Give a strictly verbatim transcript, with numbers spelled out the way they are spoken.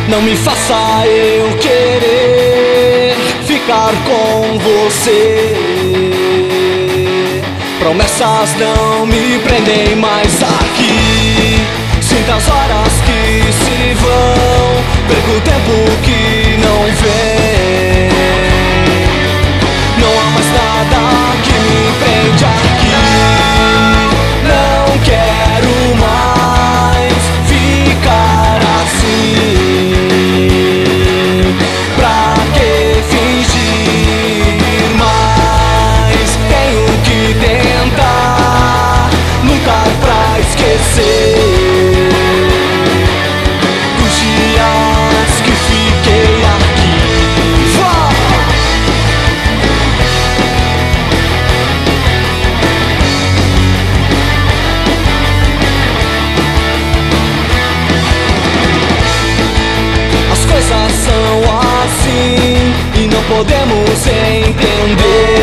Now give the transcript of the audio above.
Não me faça eu querer ficar com você. Promessas não me prendem mais aqui. Sinto as horas que se vão, perco o tempo que não vem. Não há mais nada que me prende aqui. Não quero mais ficar assim. Pra que fingir mais? Tenho que tentar lutar pra esquecer os dias que fiquei aqui. Vá! As coisas são assim e não podemos entender.